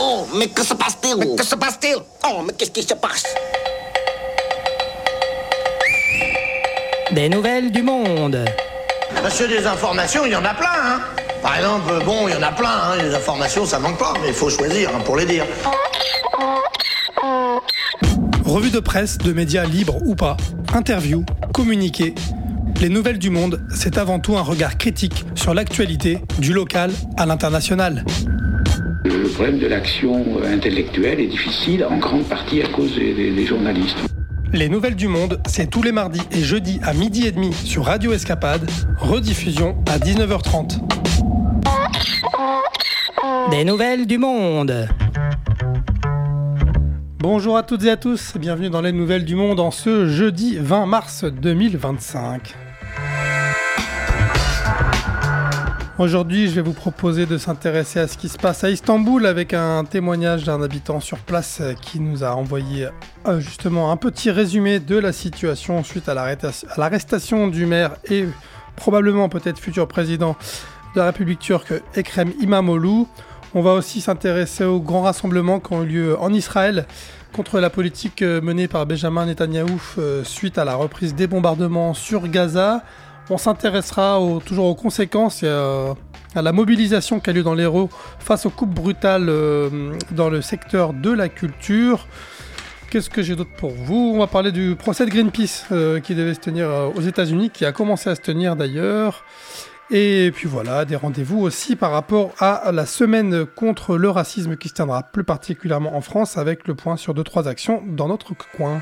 Oh, mais que se passe-t-il? Mais que se passe-t-il? Oh, mais qu'est-ce qui se passe? Des nouvelles du monde. Monsieur, des informations, il y en a plein, hein. Par exemple, il y en a plein, hein. Les informations, ça manque pas, mais il faut choisir, hein, pour les dire. Revue de presse, de médias libres ou pas, interviews, communiqués. Les nouvelles du monde, c'est avant tout un regard critique sur l'actualité, du local à l'international. Le problème de l'action intellectuelle est difficile, en grande partie à cause des journalistes. Les nouvelles du monde, c'est tous les mardis et jeudis à 12h30 sur Radio Escapade, rediffusion à 19h30. Des nouvelles du monde. Bonjour à toutes et à tous, bienvenue dans les nouvelles du monde en ce jeudi 20 mars 2025. Aujourd'hui, je vais vous proposer de s'intéresser à ce qui se passe à Istanbul avec un témoignage d'un habitant sur place qui nous a envoyé justement un petit résumé de la situation suite à l'arrestation du maire et probablement peut-être futur président de la République turque Ekrem İmamoğlu. On va aussi s'intéresser aux grands rassemblements qui ont eu lieu en Israël contre la politique menée par Benjamin Netanyahou suite à la reprise des bombardements sur Gaza. On s'intéressera toujours aux conséquences et à la mobilisation qui a lieu dans l'Hérault face aux coupes brutales dans le secteur de la culture. Qu'est-ce que j'ai d'autre pour vous? On va parler du procès de Greenpeace qui devait se tenir aux États-Unis, qui a commencé à se tenir d'ailleurs. Et puis voilà, des rendez-vous aussi par rapport à la semaine contre le racisme qui se tiendra plus particulièrement en France avec le point sur 2-3 actions dans notre coin.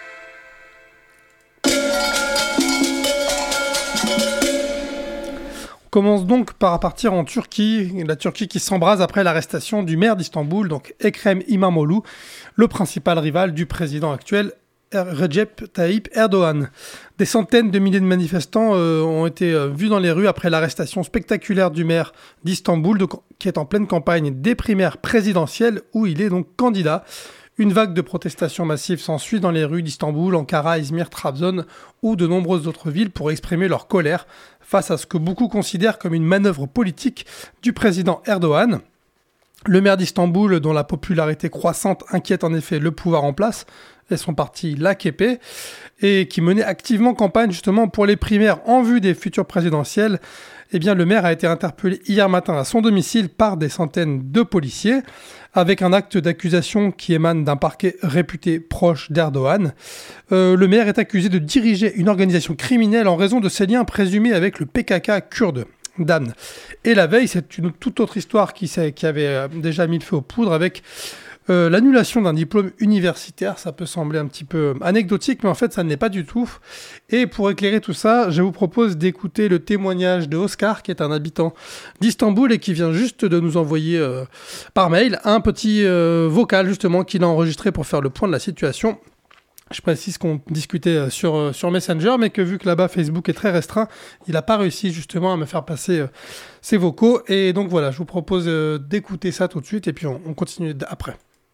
On commence donc par partir en Turquie, la Turquie qui s'embrase après l'arrestation du maire d'Istanbul, donc Ekrem İmamoğlu, le principal rival du président actuel Recep Tayyip Erdoğan. Des centaines de milliers de manifestants ont été vus dans les rues après l'arrestation spectaculaire du maire d'Istanbul, qui est en pleine campagne des primaires présidentielles où il est donc candidat. Une vague de protestations massives s'ensuit dans les rues d'Istanbul, Ankara, Izmir, Trabzon ou de nombreuses autres villes pour exprimer leur colère face à ce que beaucoup considèrent comme une manœuvre politique du président Erdoğan. Le maire d'Istanbul, dont la popularité croissante inquiète en effet le pouvoir en place, et son parti l'AKP, et qui menait activement campagne justement pour les primaires en vue des futures présidentielles, eh bien le maire a été interpellé hier matin à son domicile par des centaines de policiers, avec un acte d'accusation qui émane d'un parquet réputé proche d'Erdoğan. Le maire est accusé de diriger une organisation criminelle en raison de ses liens présumés avec le PKK kurde. Dan. Et la veille, c'est une toute autre histoire qui avait déjà mis le feu aux poudres avec l'annulation d'un diplôme universitaire. Ça peut sembler un petit peu anecdotique, mais en fait, ça ne l'est pas du tout. Et pour éclairer tout ça, je vous propose d'écouter le témoignage de Oscar, qui est un habitant d'Istanbul et qui vient juste de nous envoyer par mail un petit vocal, justement, qu'il a enregistré pour faire le point de la situation. Je précise qu'on discutait sur Messenger, mais que vu que là-bas Facebook est très restreint, il n'a pas réussi justement à me faire passer ses vocaux. Et donc voilà, je vous propose d'écouter ça tout de suite et puis on continue après.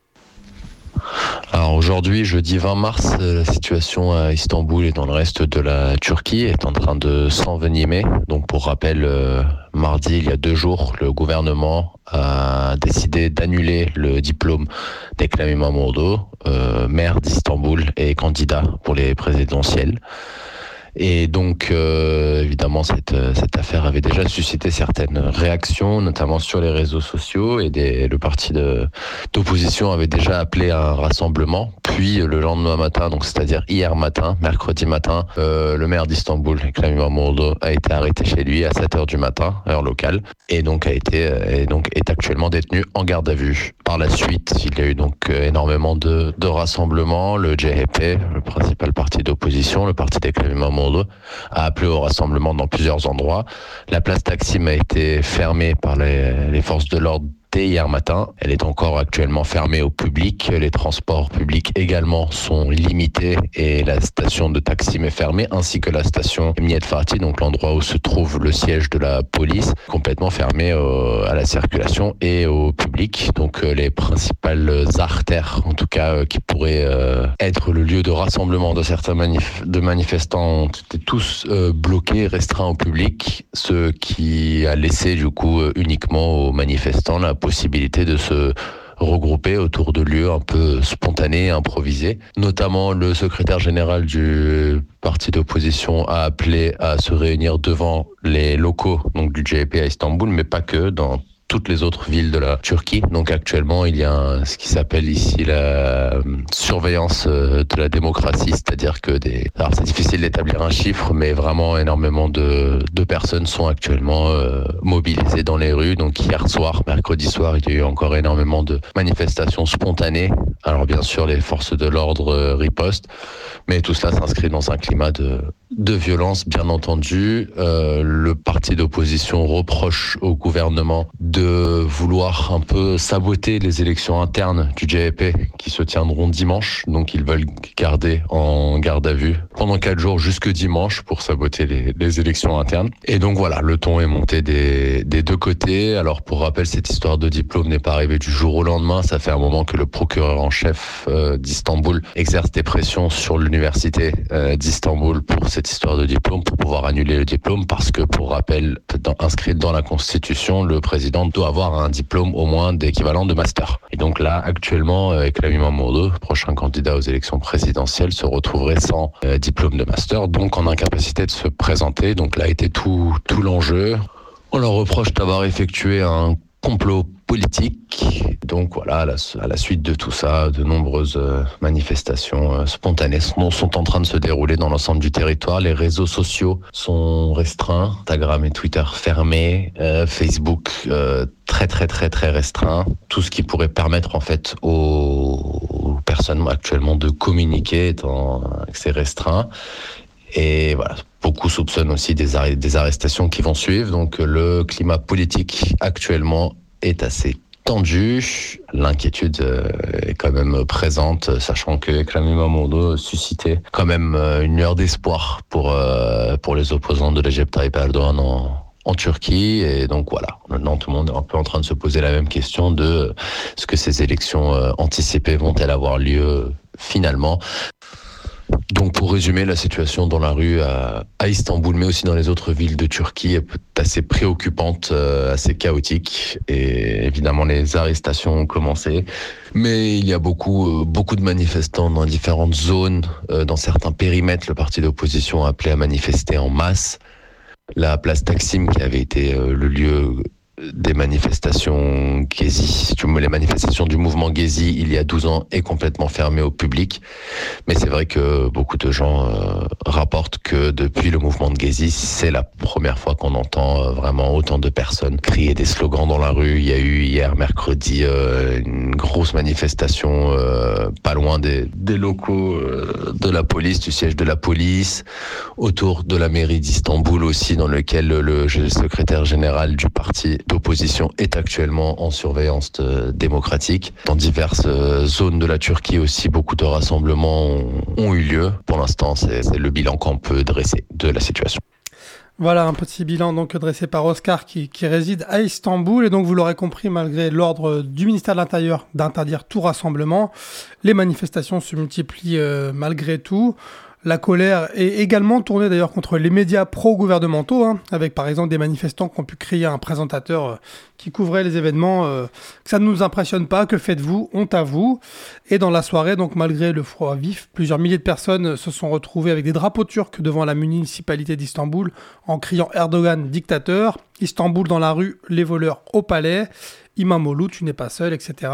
Alors aujourd'hui, jeudi 20 mars, la situation à Istanbul et dans le reste de la Turquie est en train de s'envenimer. Donc pour rappel, mardi, il y a 2 jours, le gouvernement a décidé d'annuler le diplôme d'Ekrem İmamoğlu, maire d'Istanbul et candidat pour les présidentielles. Et donc, évidemment, cette affaire avait déjà suscité certaines réactions, notamment sur les réseaux sociaux, et le parti d'opposition avait déjà appelé à un rassemblement. Puis, le lendemain matin, donc c'est-à-dire hier matin, mercredi matin, le maire d'Istanbul, Ekrem İmamoğlu, a été arrêté chez lui à 7h du matin, heure locale, et donc est actuellement détenu en garde à vue. Par la suite, il y a eu donc énormément de rassemblements. Le CHP, le principal parti d'opposition, le parti d'Ekrem İmamoğlu, a appelé au rassemblement dans plusieurs endroits. La place Taksim a été fermée par les forces de l'ordre dès hier matin. Elle est encore actuellement fermée au public. Les transports publics également sont limités et la station de Taksim est fermée, ainsi que la station Emniyet Fatih, donc l'endroit où se trouve le siège de la police, complètement fermée à la circulation et au public. Donc les principales artères, en tout cas, qui pourraient être le lieu de rassemblement de certains manifestants ont été tous bloqués, restreints au public, ce qui a laissé du coup uniquement aux manifestants la possibilité de se regroupés autour de lieux un peu spontanés, improvisés. Notamment, le secrétaire général du parti d'opposition a appelé à se réunir devant les locaux donc du CHP à Istanbul, mais pas que, dans toutes les autres villes de la Turquie. Donc actuellement, il y a ce qui s'appelle ici la surveillance de la démocratie, c'est-à-dire que alors c'est difficile d'établir un chiffre, mais vraiment énormément de personnes sont actuellement mobilisées dans les rues. Donc hier soir, mercredi soir, il y a eu encore énormément de manifestations spontanées. Alors bien sûr, les forces de l'ordre ripostent, mais tout cela s'inscrit dans un climat de violence, bien entendu. Le parti d'opposition reproche au gouvernement de vouloir un peu saboter les élections internes du CHP qui se tiendront dimanche. Donc ils veulent garder en garde à vue pendant 4 jours jusque dimanche pour saboter les élections internes. Et donc voilà, le ton est monté des deux côtés. Alors pour rappel, cette histoire de diplôme n'est pas arrivée du jour au lendemain. Ça fait un moment que le procureur en chef d'Istanbul exerce des pressions sur l'université d'Istanbul pour cette histoire de diplôme, pour pouvoir annuler le diplôme, parce que pour rappel, inscrit dans la Constitution, le président doit avoir un diplôme au moins d'équivalent de master. Et donc là, actuellement, Ekrem İmamoğlu, prochain candidat aux élections présidentielles, se retrouverait sans diplôme de master, donc en incapacité de se présenter. Donc là était tout l'enjeu. On leur reproche d'avoir effectué un complot politique. Donc voilà, à la suite de tout ça, de nombreuses manifestations spontanées sont en train de se dérouler dans l'ensemble du territoire. Les réseaux sociaux sont restreints, Instagram et Twitter fermés, Facebook très très très très restreint. Tout ce qui pourrait permettre en fait aux personnes actuellement de communiquer est en accès restreint. Et voilà, beaucoup soupçonnent aussi des arrestations qui vont suivre. Donc le climat politique actuellement est assez tendu. L'inquiétude est quand même présente, sachant que Ekrem İmamoğlu suscitait quand même une lueur d'espoir pour les opposants de Recep Tayyip Erdoğan en Turquie. Et donc voilà, maintenant tout le monde est un peu en train de se poser la même question de est-ce que ces élections anticipées vont-elles avoir lieu finalement ? Donc pour résumer, la situation dans la rue à Istanbul, mais aussi dans les autres villes de Turquie, est assez préoccupante, assez chaotique. Et évidemment, les arrestations ont commencé. Mais il y a beaucoup de manifestants dans différentes zones. Dans certains périmètres, le parti d'opposition a appelé à manifester en masse. La place Taksim, qui avait été le lieu des manifestations Gezi, les manifestations du mouvement Gezi il y a 12 ans, est complètement fermée au public. Mais c'est vrai que beaucoup de gens rapportent que depuis le mouvement de Gezi, c'est la première fois qu'on entend vraiment autant de personnes crier des slogans dans la rue. Il y a eu hier, mercredi, une grosse manifestation pas loin des locaux de la police, du siège de la police, autour de la mairie d'Istanbul aussi, dans lequel le secrétaire général du parti d'opposition est actuellement en surveillance démocratique. Dans diverses zones de la Turquie aussi, beaucoup de rassemblements ont eu lieu. Pour l'instant, c'est le bilan qu'on peut dresser de la situation. Voilà un petit bilan donc dressé par Oscar qui réside à Istanbul. Et donc vous l'aurez compris, malgré l'ordre du ministère de l'Intérieur d'interdire tout rassemblement, les manifestations se multiplient malgré tout. La colère est également tournée d'ailleurs contre les médias pro-gouvernementaux, avec par exemple des manifestants qui ont pu crier à un présentateur qui couvrait les événements que ça ne nous impressionne pas, que faites-vous, honte à vous. Et dans la soirée, donc malgré le froid vif, plusieurs milliers de personnes se sont retrouvées avec des drapeaux turcs devant la municipalité d'Istanbul en criant Erdogan dictateur, Istanbul dans la rue, les voleurs au palais, İmamoğlu tu n'es pas seul, etc.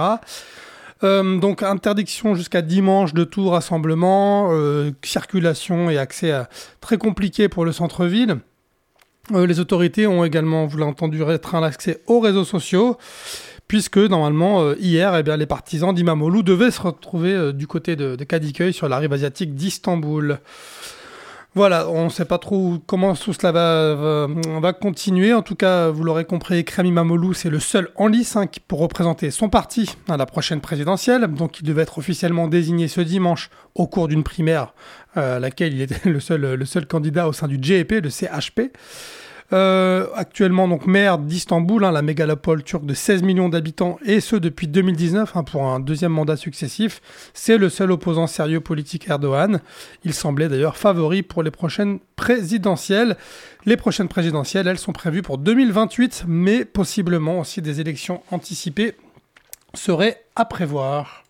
Donc interdiction jusqu'à dimanche de tout rassemblement, circulation et accès très compliqué pour le centre-ville. Les autorités ont également, vous l'avez entendu, restreint l'accès aux réseaux sociaux, puisque normalement hier, les partisans d'Imamoğlu devaient se retrouver du côté de Kadıköy sur la rive asiatique d'Istanbul. Voilà, on ne sait pas trop comment tout cela va continuer. En tout cas, vous l'aurez compris, Ekrem İmamoğlu, c'est le seul en lice pour représenter son parti à la prochaine présidentielle. Donc, il devait être officiellement désigné ce dimanche au cours d'une primaire, à laquelle il était le seul candidat au sein du CHP, le CHP. Actuellement donc maire d'Istanbul, la mégalopole turque de 16 millions d'habitants, et ce depuis 2019 pour un deuxième mandat successif. C'est le seul opposant sérieux politique à Erdogan. Il semblait d'ailleurs favori pour les prochaines présidentielles. Les prochaines présidentielles, elles sont prévues pour 2028, mais possiblement aussi des élections anticipées serait à prévoir.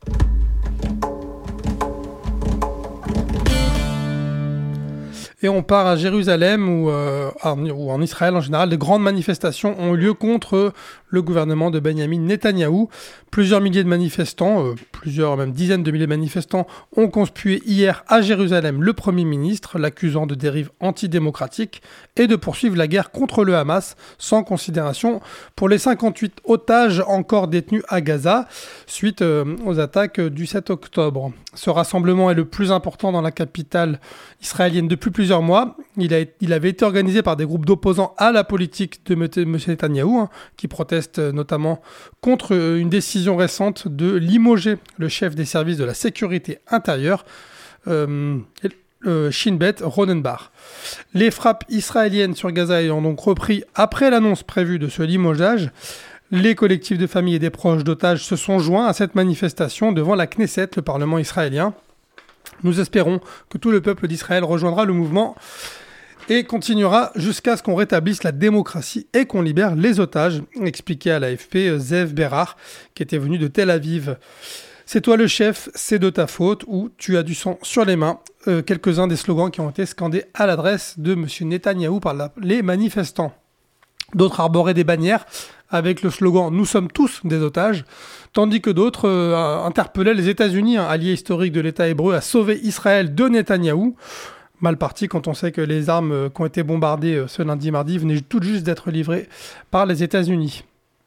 Et on part à Jérusalem ou en Israël en général. De grandes manifestations ont eu lieu contre le gouvernement de Benyamin Netanyahou. Plusieurs milliers de manifestants, même dizaines de milliers de manifestants ont conspué hier à Jérusalem le Premier ministre, l'accusant de dérive antidémocratique et de poursuivre la guerre contre le Hamas sans considération pour les 58 otages encore détenus à Gaza suite aux attaques du 7 octobre. Ce rassemblement est le plus important dans la capitale israélienne depuis plusieurs mois. Il avait été organisé par des groupes d'opposants à la politique de M. Netanyahou, qui protestent notamment contre une décision récente de limoger le chef des services de la sécurité intérieure, Shin Bet Ronenbar. Les frappes israéliennes sur Gaza ayant donc repris après l'annonce prévue de ce limogeage, les collectifs de familles et des proches d'otages se sont joints à cette manifestation devant la Knesset, le Parlement israélien. Nous espérons que tout le peuple d'Israël rejoindra le mouvement et continuera jusqu'à ce qu'on rétablisse la démocratie et qu'on libère les otages, expliquait à l'AFP Zev Berar, qui était venu de Tel Aviv. C'est toi le chef, c'est de ta faute, ou tu as du sang sur les mains. Quelques-uns des slogans qui ont été scandés à l'adresse de M. Netanyahou par les manifestants. D'autres arboraient des bannières avec le slogan « Nous sommes tous des otages », tandis que d'autres interpellaient les États-Unis, allié historique de l'État hébreu, à sauver Israël de Netanyahou. Mal parti quand on sait que les armes qui ont été bombardées ce lundi-mardi venaient tout juste d'être livrées par les États-Unis.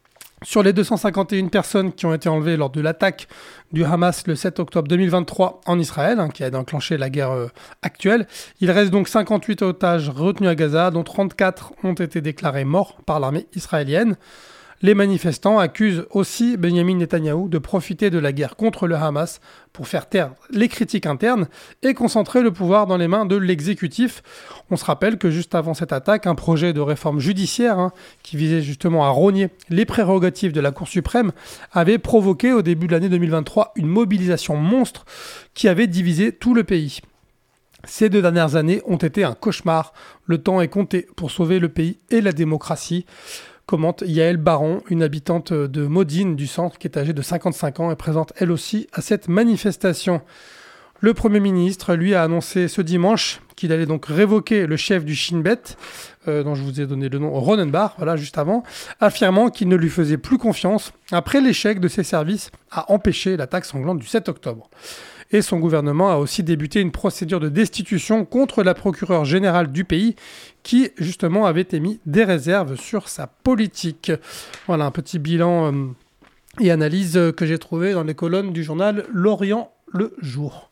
Sur les 251 personnes qui ont été enlevées lors de l'attaque du Hamas le 7 octobre 2023 en Israël, qui a enclenché la guerre actuelle, il reste donc 58 otages retenus à Gaza, dont 34 ont été déclarés morts par l'armée israélienne. Les manifestants accusent aussi Benyamin Netanyahou de profiter de la guerre contre le Hamas pour faire taire les critiques internes et concentrer le pouvoir dans les mains de l'exécutif. On se rappelle que juste avant cette attaque, un projet de réforme judiciaire qui visait justement à rogner les prérogatives de la Cour suprême avait provoqué au début de l'année 2023 une mobilisation monstre qui avait divisé tout le pays. Ces 2 dernières années ont été un cauchemar. Le temps est compté pour sauver le pays et la démocratie, commente Yael Baron, une habitante de Modine du centre qui est âgée de 55 ans et présente elle aussi à cette manifestation. Le Premier ministre, lui, a annoncé ce dimanche qu'il allait donc révoquer le chef du Shin Bet, dont je vous ai donné le nom, Ronenbar, juste avant, affirmant qu'il ne lui faisait plus confiance après l'échec de ses services à empêcher l'attaque sanglante du 7 octobre. Et son gouvernement a aussi débuté une procédure de destitution contre la procureure générale du pays qui, justement, avait émis des réserves sur sa politique. Voilà un petit bilan et analyse que j'ai trouvé dans les colonnes du journal L'Orient le jour.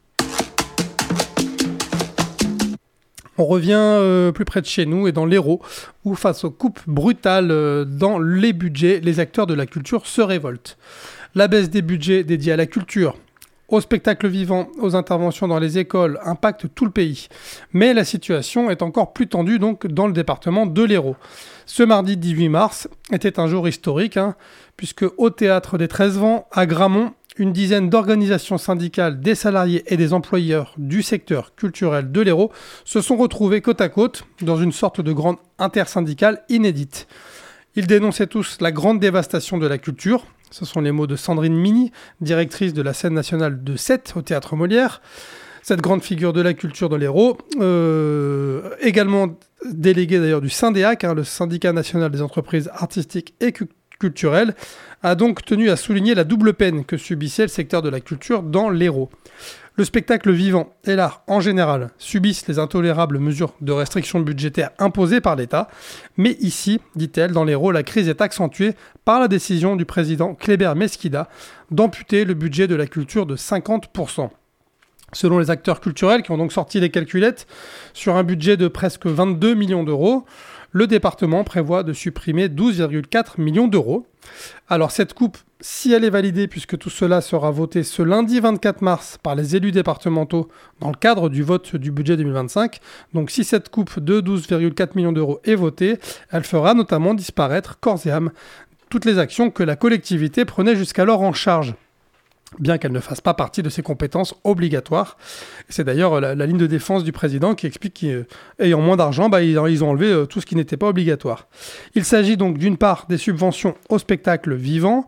On revient plus près de chez nous et dans l'Hérault, où face aux coupes brutales dans les budgets, les acteurs de la culture se révoltent. La baisse des budgets dédiés à la culture, au spectacle vivant, aux interventions dans les écoles, impacte tout le pays. Mais la situation est encore plus tendue donc dans le département de l'Hérault. Ce mardi 18 mars était un jour historique, puisque au Théâtre des 13 Vents, à Gramont, une dizaine d'organisations syndicales des salariés et des employeurs du secteur culturel de l'Hérault se sont retrouvés côte à côte dans une sorte de grande intersyndicale inédite. Ils dénonçaient tous la grande dévastation de la culture. Ce sont les mots de Sandrine Mini, directrice de la scène nationale de Sète au Théâtre Molière. Cette grande figure de la culture de l'Hérault, également déléguée d'ailleurs du Syndéac, le syndicat national des entreprises artistiques et culturelles, a donc tenu à souligner la double peine que subissait le secteur de la culture dans l'Hérault. Le spectacle vivant et l'art en général subissent les intolérables mesures de restriction budgétaire imposées par l'État. Mais ici, dit-elle, dans l'Hérault, la crise est accentuée par la décision du président Kléber Mesquida d'amputer le budget de la culture de 50%. Selon les acteurs culturels qui ont donc sorti les calculettes, sur un budget de presque 22 millions d'euros, le département prévoit de supprimer 12,4 millions d'euros. Alors cette coupe, si elle est validée, puisque tout cela sera voté ce lundi 24 mars par les élus départementaux dans le cadre du vote du budget 2025, donc si cette coupe de 12,4 millions d'euros est votée, elle fera notamment disparaître corps et âme toutes les actions que la collectivité prenait jusqu'alors en charge, bien qu'elle ne fasse pas partie de ses compétences obligatoires. C'est d'ailleurs la ligne de défense du président qui explique qu'ayant moins d'argent, ils ont enlevé tout ce qui n'était pas obligatoire. Il s'agit donc d'une part des subventions au spectacle vivant,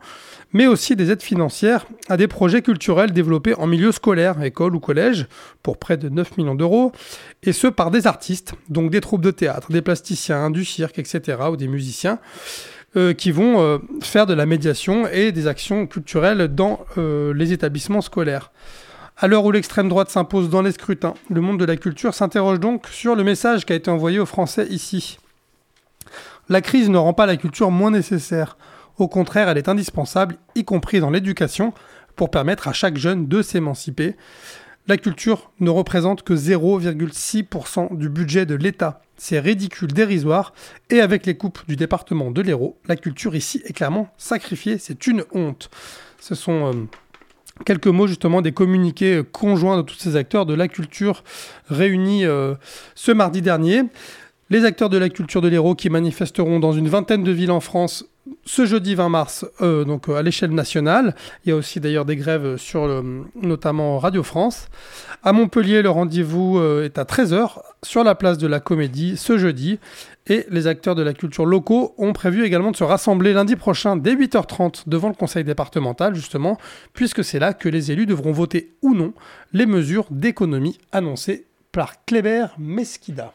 mais aussi des aides financières à des projets culturels développés en milieu scolaire, école ou collège, pour près de 9 millions d'euros, et ce par des artistes, donc des troupes de théâtre, des plasticiens, du cirque, etc., ou des musiciens, qui vont faire de la médiation et des actions culturelles dans les établissements scolaires. À l'heure où l'extrême droite s'impose dans les scrutins, le monde de la culture s'interroge donc sur le message qui a été envoyé aux Français ici. La crise ne rend pas la culture moins nécessaire. Au contraire, elle est indispensable, y compris dans l'éducation, pour permettre à chaque jeune de s'émanciper. La culture ne représente que 0,6% du budget de l'État. C'est ridicule, dérisoire, et avec les coupes du département de l'Hérault, la culture ici est clairement sacrifiée, c'est une honte. Ce sont quelques mots justement des communiqués conjoints de tous ces acteurs de la culture réunis ce mardi dernier. Les acteurs de la culture de l'Hérault qui manifesteront dans une vingtaine de villes en France ce jeudi 20 mars, donc à l'échelle nationale. Il y a aussi d'ailleurs des grèves sur notamment Radio France. À Montpellier, le rendez-vous est à 13h sur la place de la Comédie ce jeudi. Et les acteurs de la culture locaux ont prévu également de se rassembler lundi prochain dès 8h30 devant le conseil départemental, justement, puisque c'est là que les élus devront voter ou non les mesures d'économie annoncées par Kléber Mesquida.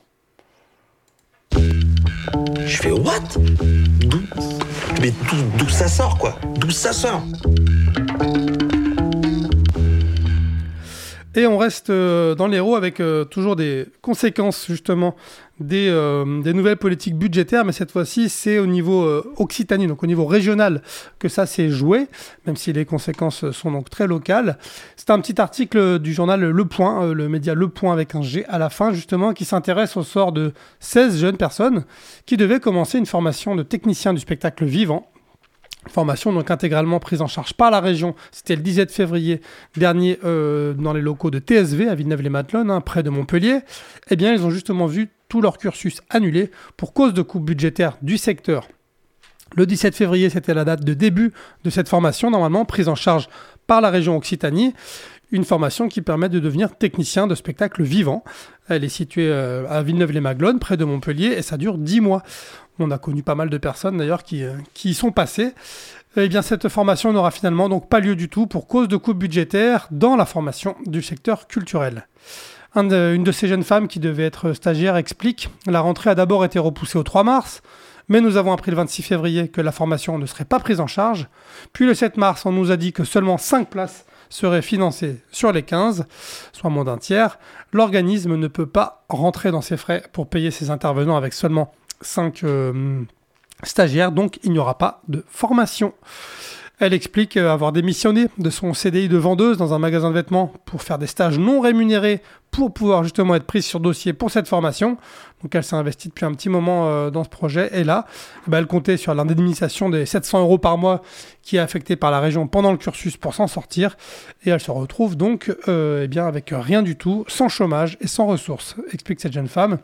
Je fais what? D'où ça sort, quoi? D'où ça sort? Et on reste dans l'Hérault avec toujours des conséquences justement des nouvelles politiques budgétaires, mais cette fois-ci c'est au niveau Occitanie, donc au niveau régional que ça s'est joué, même si les conséquences sont donc très locales. C'est un petit article du journal Le Point, le média Le Point avec un G à la fin justement, qui s'intéresse au sort de 16 jeunes personnes qui devaient commencer une formation de technicien du spectacle vivant. Formation donc intégralement prise en charge par la région. C'était le 17 février dernier dans les locaux de TSV à Villeneuve-les-Matelones, près de Montpellier. Eh bien, ils ont justement vu tout leur cursus annulé pour cause de coupes budgétaires du secteur. Le 17 février, c'était la date de début de cette formation, normalement prise en charge par la région Occitanie. Une formation qui permet de devenir technicien de spectacle vivant. Elle est située à Villeneuve-les-Matelones, près de Montpellier, et ça dure 10 mois. On a connu pas mal de personnes d'ailleurs qui y sont passées. Eh bien, cette formation n'aura finalement donc pas lieu du tout pour cause de coupes budgétaires dans la formation du secteur culturel. Une de ces jeunes femmes qui devait être stagiaire explique « La rentrée a d'abord été repoussée au 3 mars, mais nous avons appris le 26 février que la formation ne serait pas prise en charge. Puis le 7 mars, on nous a dit que seulement 5 places seraient financées sur les 15, soit moins d'un tiers. L'organisme ne peut pas rentrer dans ses frais pour payer ses intervenants avec seulement 5 stagiaires, donc il n'y aura pas de formation. Elle explique avoir démissionné de son CDI de vendeuse dans un magasin de vêtements pour faire des stages non rémunérés pour pouvoir justement être prise sur dossier pour cette formation. Donc elle s'est investie depuis un petit moment dans ce projet et là, elle comptait sur l'indemnisation des 700 € par mois qui est affectée par la région pendant le cursus pour s'en sortir et elle se retrouve donc avec rien du tout, sans chômage et sans ressources, explique cette jeune femme.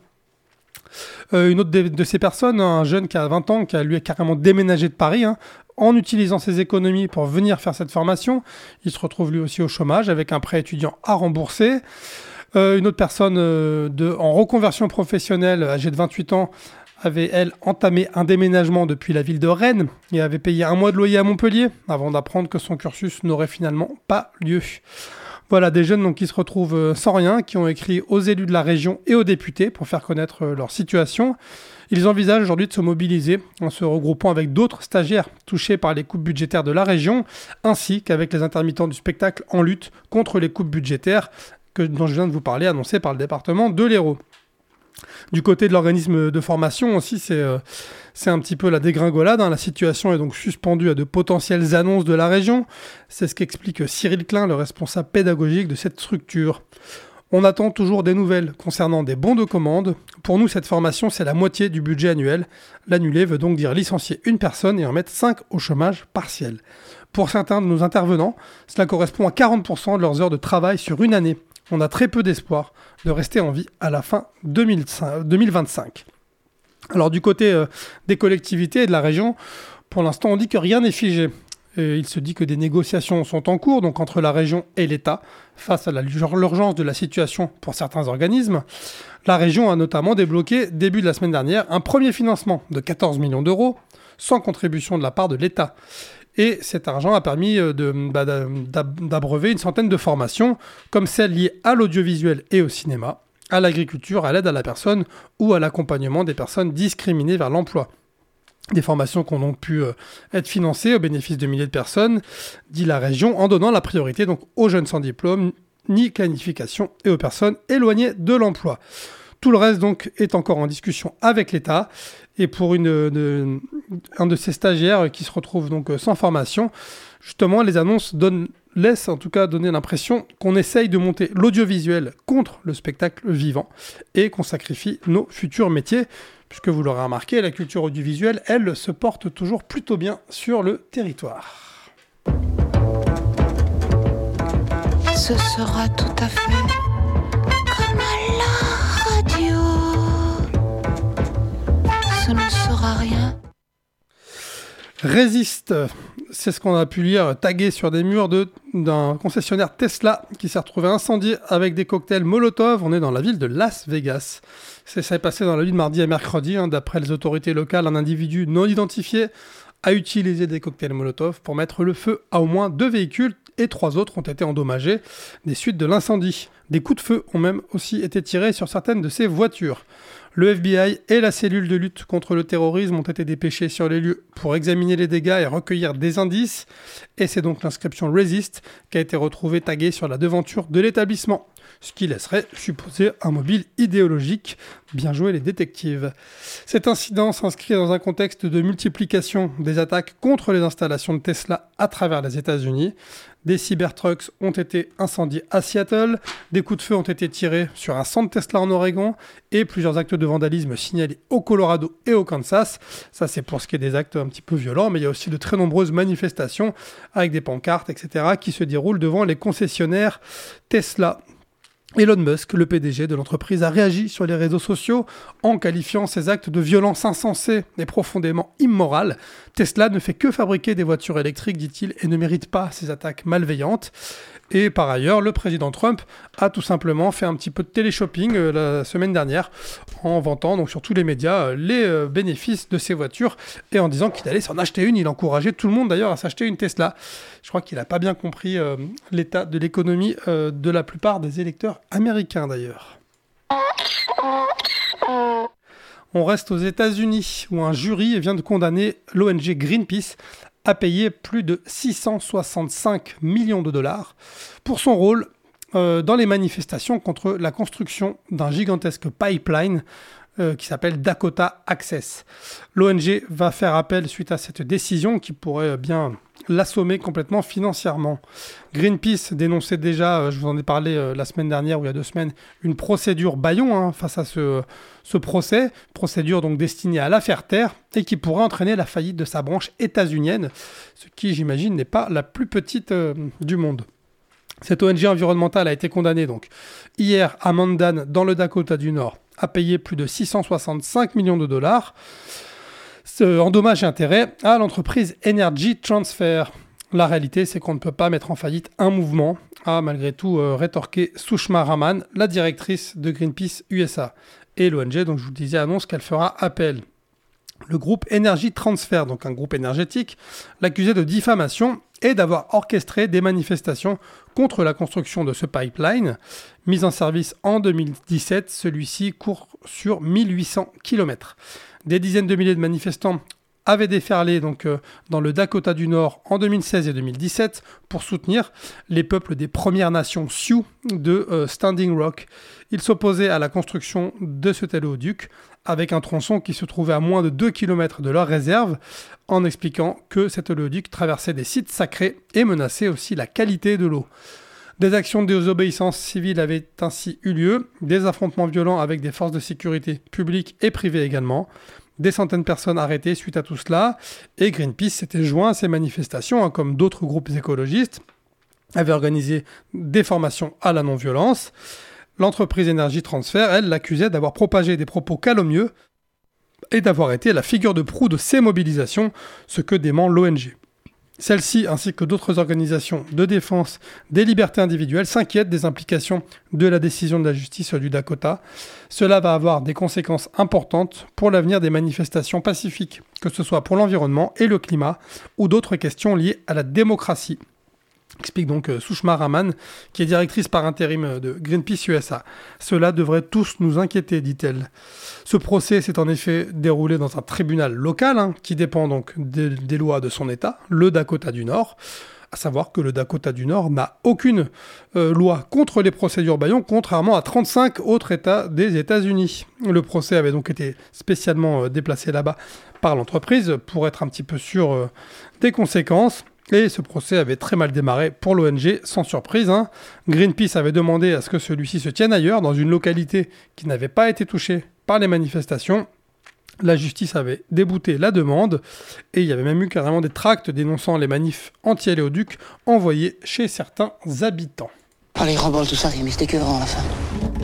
Une autre de ces personnes, un jeune qui a 20 ans, qui a lui carrément déménagé de Paris, en utilisant ses économies pour venir faire cette formation. Il se retrouve lui aussi au chômage avec un prêt étudiant à rembourser. Une autre personne en reconversion professionnelle, âgée de 28 ans, avait, elle, entamé un déménagement depuis la ville de Rennes et avait payé 1 mois de loyer à Montpellier avant d'apprendre que son cursus n'aurait finalement pas lieu. Voilà, des jeunes donc, qui se retrouvent sans rien, qui ont écrit aux élus de la région et aux députés pour faire connaître leur situation. Ils envisagent aujourd'hui de se mobiliser en se regroupant avec d'autres stagiaires touchés par les coupes budgétaires de la région, ainsi qu'avec les intermittents du spectacle en lutte contre les coupes budgétaires dont je viens de vous parler, annoncées par le département de l'Hérault. Du côté de l'organisme de formation aussi, c'est un petit peu la dégringolade. La situation est donc suspendue à de potentielles annonces de la région. C'est ce qu'explique Cyril Klein, le responsable pédagogique de cette structure. On attend toujours des nouvelles concernant des bons de commande. Pour nous, cette formation, c'est la moitié du budget annuel. L'annuler veut donc dire licencier une personne et en mettre 5 au chômage partiel. Pour certains de nos intervenants, cela correspond à 40% de leurs heures de travail sur une année. On a très peu d'espoir de rester en vie à la fin 2025. Alors du côté des collectivités et de la région, pour l'instant on dit que rien n'est figé. Et il se dit que des négociations sont en cours, donc entre la région et l'État, face à l'urgence de la situation pour certains organismes. La région a notamment débloqué, début de la semaine dernière, un premier financement de 14 millions d'euros, sans contribution de la part de l'État. Et cet argent a permis d'abreuver une centaine de formations, comme celles liées à l'audiovisuel et au cinéma, à l'agriculture, à l'aide à la personne ou à l'accompagnement des personnes discriminées vers l'emploi. Des formations qui ont donc pu être financées au bénéfice de milliers de personnes, dit la région, en donnant la priorité donc aux jeunes sans diplôme ni qualification et aux personnes éloignées de l'emploi. Tout le reste donc est encore en discussion avec l'État. Et pour un de ces stagiaires qui se retrouve donc sans formation, justement les annonces laissent en tout cas donner l'impression qu'on essaye de monter l'audiovisuel contre le spectacle vivant et qu'on sacrifie nos futurs métiers. Puisque vous l'aurez remarqué, la culture audiovisuelle, elle, se porte toujours plutôt bien sur le territoire. Ce sera tout à fait comme à la radio. Ce ne sera rien. Résiste, c'est ce qu'on a pu lire tagué sur des murs d'un concessionnaire Tesla qui s'est retrouvé incendié avec des cocktails Molotov. On est dans la ville de Las Vegas. Ça s'est passé dans la nuit de mardi à mercredi. D'après les autorités locales, un individu non identifié a utilisé des cocktails Molotov pour mettre le feu à au moins 2 véhicules et 3 autres ont été endommagés des suites de l'incendie. Des coups de feu ont même aussi été tirés sur certaines de ces voitures. Le FBI et la cellule de lutte contre le terrorisme ont été dépêchés sur les lieux pour examiner les dégâts et recueillir des indices. Et c'est donc l'inscription Resist qui a été retrouvée taguée sur la devanture de l'établissement, ce qui laisserait supposer un mobile idéologique. Bien joué les détectives. Cet incident s'inscrit dans un contexte de multiplication des attaques contre les installations de Tesla à travers les États-Unis. Des Cybertrucks ont été incendiés à Seattle, des coups de feu ont été tirés sur un centre Tesla en Oregon et plusieurs actes de vandalisme signalés au Colorado et au Kansas. Ça, c'est pour ce qui est des actes un petit peu violents, mais il y a aussi de très nombreuses manifestations avec des pancartes, etc., qui se déroulent devant les concessionnaires Tesla. Elon Musk, le PDG de l'entreprise, a réagi sur les réseaux sociaux en qualifiant ces actes de violence insensée et profondément immorale. Tesla ne fait que fabriquer des voitures électriques, dit-il, et ne mérite pas ces attaques malveillantes. Et par ailleurs, le président Trump a tout simplement fait un petit peu de télé-shopping la semaine dernière en vantant donc sur tous les médias les bénéfices de ces voitures et en disant qu'il allait s'en acheter une. Il encourageait tout le monde d'ailleurs à s'acheter une Tesla. Je crois qu'il n'a pas bien compris l'état de l'économie de la plupart des électeurs américains d'ailleurs. On reste aux États-Unis où un jury vient de condamner l'ONG Greenpeace a payé plus de 665 millions de dollars pour son rôle dans les manifestations contre la construction d'un gigantesque pipeline qui s'appelle Dakota Access. L'ONG va faire appel suite à cette décision qui pourrait bien l'assommer complètement financièrement. Greenpeace dénonçait déjà, je vous en ai parlé la semaine dernière ou il y a 2 semaines, une procédure bâillon face à ce procès, procédure donc destinée à la faire taire et qui pourrait entraîner la faillite de sa branche états-unienne, ce qui j'imagine n'est pas la plus petite du monde. Cette ONG environnementale a été condamnée donc hier à Mandan dans le Dakota du Nord a payé plus de 665 millions de dollars en dommages et intérêts à l'entreprise Energy Transfer. La réalité, c'est qu'on ne peut pas mettre en faillite un mouvement, a malgré tout rétorqué Sushma Raman, la directrice de Greenpeace USA. Et l'ONG, donc je vous le disais, annonce qu'elle fera appel. Le groupe Energy Transfer, donc un groupe énergétique, l'accusait de diffamation et d'avoir orchestré des manifestations contre la construction de ce pipeline. Mis en service en 2017, celui-ci court sur 1800 km. Des dizaines de milliers de manifestants avaient déferlé donc, dans le Dakota du Nord en 2016 et 2017 pour soutenir les peuples des Premières Nations Sioux de Standing Rock. Ils s'opposaient à la construction de cet oléoduc avec un tronçon qui se trouvait à moins de 2 km de leur réserve, en expliquant que cet oléoduc traversait des sites sacrés et menaçait aussi la qualité de l'eau. Des actions de désobéissance civile avaient ainsi eu lieu, des affrontements violents avec des forces de sécurité publiques et privées également, des centaines de personnes arrêtées suite à tout cela, et Greenpeace s'était joint à ces manifestations, comme d'autres groupes écologistes, avait organisé des formations à la non-violence. L'entreprise Energy Transfer, elle, l'accusait d'avoir propagé des propos calomnieux et d'avoir été la figure de proue de ces mobilisations, ce que dément l'ONG. Celle-ci, ainsi que d'autres organisations de défense des libertés individuelles, s'inquiètent des implications de la décision de la justice du Dakota. Cela va avoir des conséquences importantes pour l'avenir des manifestations pacifiques, que ce soit pour l'environnement et le climat, ou d'autres questions liées à la démocratie. Explique donc Sushma Raman, qui est directrice par intérim de Greenpeace USA. Cela devrait tous nous inquiéter, dit-elle. Ce procès s'est en effet déroulé dans un tribunal local, qui dépend donc des lois de son État, le Dakota du Nord. À savoir que le Dakota du Nord n'a aucune loi contre les procédures bâillons, contrairement à 35 autres États des États-Unis. Le procès avait donc été spécialement déplacé là-bas par l'entreprise pour être un petit peu sûr des conséquences. Et ce procès avait très mal démarré pour l'ONG, sans surprise. Greenpeace avait demandé à ce que celui-ci se tienne ailleurs, dans une localité qui n'avait pas été touchée par les manifestations. La justice avait débouté la demande, et il y avait même eu carrément des tracts dénonçant les manifs anti-éléoducs envoyés chez certains habitants. Oh, les robots, tout ça, c'est écœurant à la fin.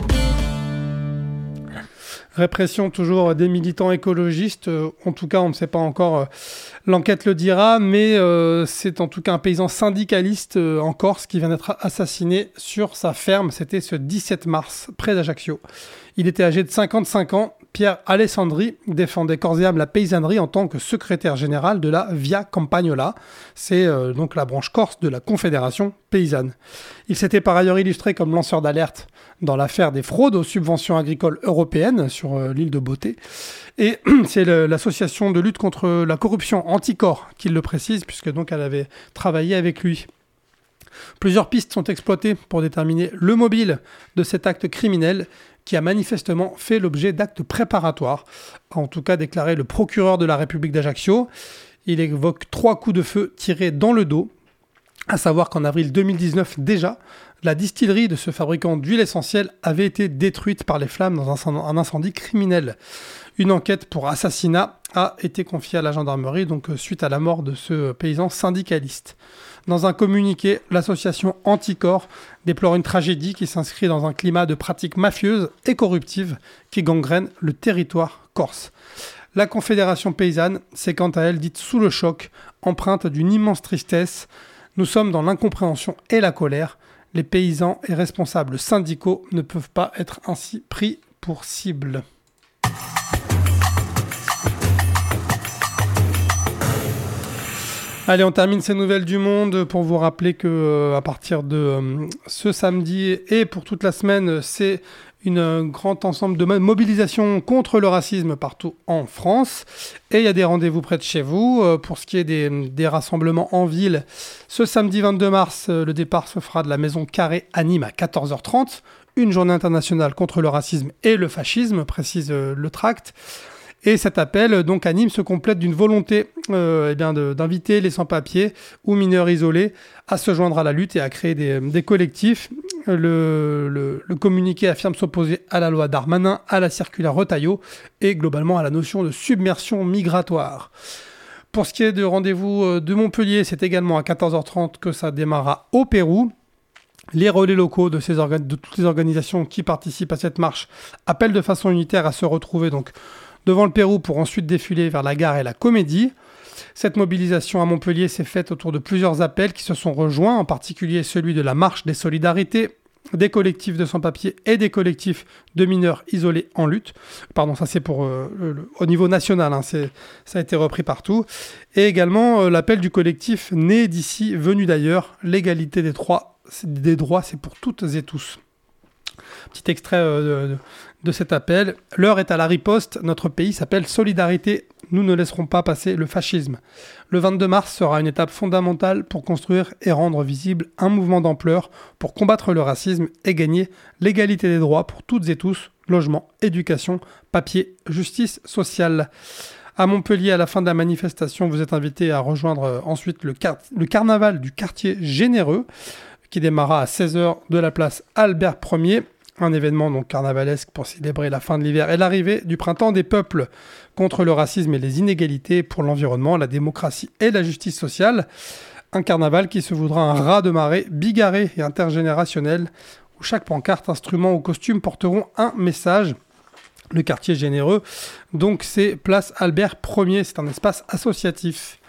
Répression toujours des militants écologistes. En tout cas, on ne sait pas encore, l'enquête le dira, mais c'est en tout cas un paysan syndicaliste en Corse qui vient d'être assassiné sur sa ferme. C'était ce 17 mars, près d'Ajaccio. Il était âgé de 55 ans. Pierre Alessandri défendait corps et âme la paysannerie en tant que secrétaire général de la Via Campagnola. C'est donc la branche corse de la Confédération paysanne. Il s'était par ailleurs illustré comme lanceur d'alerte dans l'affaire des fraudes aux subventions agricoles européennes sur l'île de Beauté. Et c'est l'association de lutte contre la corruption Anticor qui le précise, puisque donc elle avait travaillé avec lui. Plusieurs pistes sont exploitées pour déterminer le mobile de cet acte criminel qui a manifestement fait l'objet d'actes préparatoires, a en tout cas déclaré le procureur de la République d'Ajaccio. Il évoque 3 coups de feu tirés dans le dos, à savoir qu'en avril 2019 déjà, la distillerie de ce fabricant d'huile essentielle avait été détruite par les flammes dans un incendie criminel. Une enquête pour assassinat a été confiée à la gendarmerie, donc suite à la mort de ce paysan syndicaliste. Dans un communiqué, l'association Anticor déplore une tragédie qui s'inscrit dans un climat de pratiques mafieuses et corruptives qui gangrènent le territoire corse. La Confédération paysanne s'est quant à elle dite sous le choc, empreinte d'une immense tristesse. Nous sommes dans l'incompréhension et la colère. Les paysans et responsables syndicaux ne peuvent pas être ainsi pris pour cible. Allez, on termine ces nouvelles du monde pour vous rappeler que à partir de ce samedi et pour toute la semaine, c'est une grand ensemble de mobilisations contre le racisme partout en France. Et il y a des rendez-vous près de chez vous. Pour ce qui est des rassemblements en ville, ce samedi 22 mars, le départ se fera de la Maison Carrée à Nîmes à 14h30. Une journée internationale contre le racisme et le fascisme, précise le tract. Et cet appel, donc à Nîmes, se complète d'une volonté d'inviter les sans-papiers ou mineurs isolés à se joindre à la lutte et à créer des collectifs. Le communiqué affirme s'opposer à la loi Darmanin, à la circulaire Retailleau et globalement à la notion de submersion migratoire. Pour ce qui est de rendez-vous de Montpellier, c'est également à 14h30 que ça démarrera au Pérou. Les relais locaux de toutes les organisations qui participent à cette marche appellent de façon unitaire à se retrouver donc devant le Pérou pour ensuite défiler vers la gare et la Comédie. Cette mobilisation à Montpellier s'est faite autour de plusieurs appels qui se sont rejoints, en particulier celui de la Marche des Solidarités, des collectifs de sans-papiers et des collectifs de mineurs isolés en lutte. Pardon, ça c'est pour au niveau national, ça a été repris partout. Et également l'appel du collectif Né d'ici, venu d'ailleurs, l'égalité des droits, c'est pour toutes et tous. Petit extrait de cet appel. L'heure est à la riposte. Notre pays s'appelle Solidarité. Nous ne laisserons pas passer le fascisme. Le 22 mars sera une étape fondamentale pour construire et rendre visible un mouvement d'ampleur pour combattre le racisme et gagner l'égalité des droits pour toutes et tous. Logement, éducation, papier, justice sociale. À Montpellier, à la fin de la manifestation, vous êtes invités à rejoindre ensuite le carnaval du quartier généreux qui démarra à 16h de la place Albert Ier. Un événement donc carnavalesque pour célébrer la fin de l'hiver et l'arrivée du printemps des peuples contre le racisme et les inégalités, pour l'environnement, la démocratie et la justice sociale. Un carnaval qui se voudra un ras-de-marée bigarré et intergénérationnel où chaque pancarte, instrument ou costume porteront un message. Le quartier généreux, donc c'est place Albert Ier, c'est un espace associatif.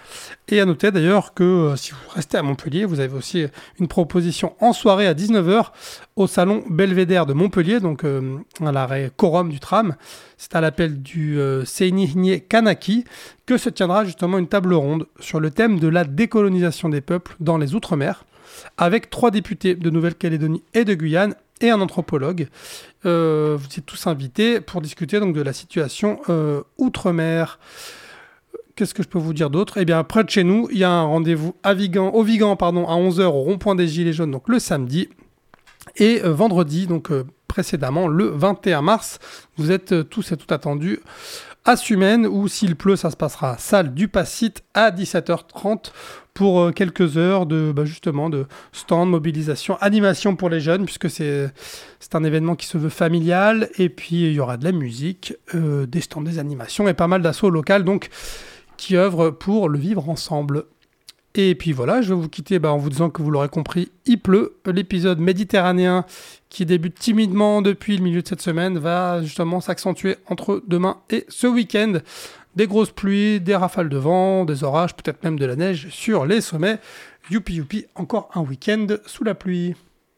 Et à noter d'ailleurs que si vous restez à Montpellier, vous avez aussi une proposition en soirée à 19h au salon Belvédère de Montpellier, donc à l'arrêt Corum du tram. C'est à l'appel du Seinihnie Kanaki que se tiendra justement une table ronde sur le thème de la décolonisation des peuples dans les Outre-mer, avec 3 députés de Nouvelle-Calédonie et de Guyane et un anthropologue. Vous êtes tous invités pour discuter donc de la situation Outre-mer. Qu'est-ce que je peux vous dire d'autre ? Eh bien, près de chez nous, il y a un rendez-vous au Vigan, à 11h au rond-point des Gilets jaunes, donc le samedi. Et vendredi, donc précédemment, le 21 mars, vous êtes tous et toutes attendus à Sumène, où s'il pleut, ça se passera à salle du Passite à 17h30 pour quelques heures de stand, mobilisation, animation pour les jeunes, puisque c'est un événement qui se veut familial. Et puis, il y aura de la musique, des stands, des animations et pas mal d'assauts locales, donc qui œuvrent pour le vivre ensemble. Et puis voilà, je vais vous quitter en vous disant que vous l'aurez compris, il pleut. L'épisode méditerranéen qui débute timidement depuis le milieu de cette semaine va justement s'accentuer entre demain et ce week-end. Des grosses pluies, des rafales de vent, des orages, peut-être même de la neige sur les sommets. Youpi youpi, encore un week-end sous la pluie.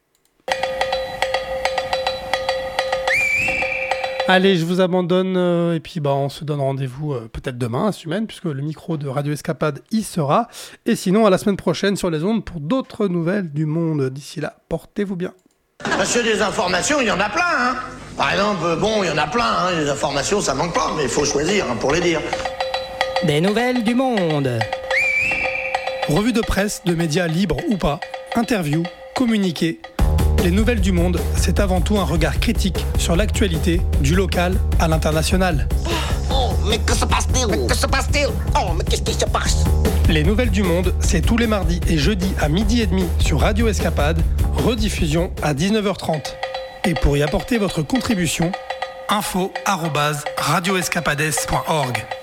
Allez, je vous abandonne et puis on se donne rendez-vous peut-être demain à Sumène, puisque le micro de Radio Escapade y sera. Et sinon, à la semaine prochaine sur les ondes pour d'autres nouvelles du monde. D'ici là, portez-vous bien. Monsieur, des informations, il y en a plein, hein. Par exemple, il y en a plein, hein. Les informations, ça manque pas, mais il faut choisir pour les dire. Des nouvelles du monde. Revue de presse de médias libres ou pas, interviews, communiqués. Les nouvelles du monde, c'est avant tout un regard critique sur l'actualité, du local à l'international. Oh, mais que se passe-t-il ? Mais que se passe-t-il ? Oh, mais qu'est-ce qui se passe ? Les nouvelles du monde, c'est tous les mardis et jeudis à 12h30 sur Radio Escapade, rediffusion à 19h30. Et pour y apporter votre contribution, info@radioescapades.org.